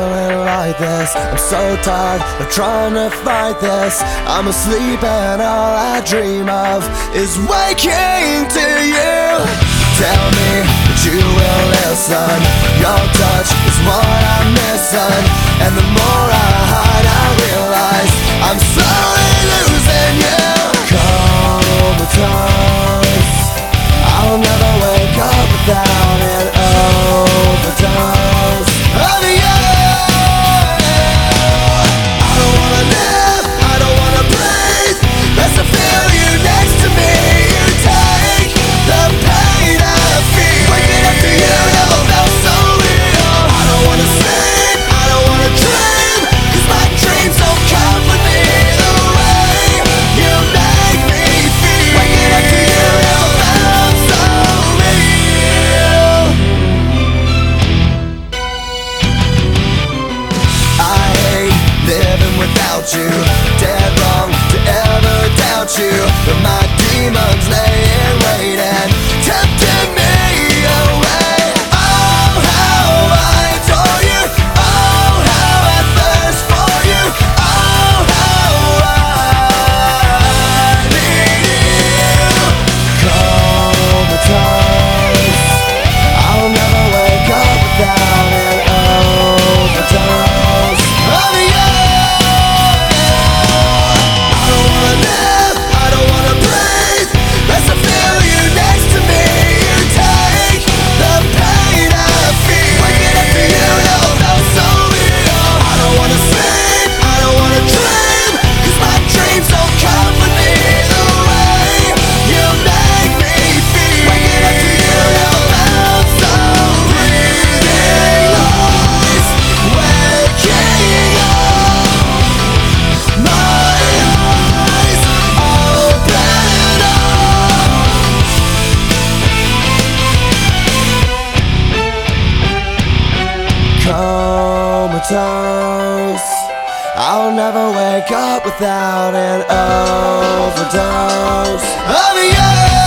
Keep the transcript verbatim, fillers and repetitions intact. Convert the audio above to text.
feeling like this. I'm so tired of trying to fight this. I'm asleep and all I dream of is waking to you. Tell me that you will listen. Your touch is what I'm missing, and the more I hide I realize I'm slowly losing you. Comatose, I'll never wake up without an overdose of you. I don't wanna live, I don't wanna breathe, unless I feel you next to me. You take the pain I feel. Waking up to you never felt so real. I don't wanna sleep, I don't wanna dream, 'cause my dreams don't comfort me the way you make me feel. Waking up to you never felt so real. I hate living without you. Dead wrong to ever doubt you, but my demons lay in wait and tempting me away. Oh, how I adore you. Oh, how I thirst for you. Oh, how I need you. Comatose, I'll never wake up without an overdose of you. I don't wanna live, I don't wanna breathe, unless I feel you next to me. You take the pain I feel. Waking up to you never felt so real. I don't wanna sleep, I don't wanna dream, 'cause my dreams don't comfort me the way you make me feel. Waking up to you never felt so real. Waking up, my eyes open up. Comatose, I'll never wake up without an overdose of you.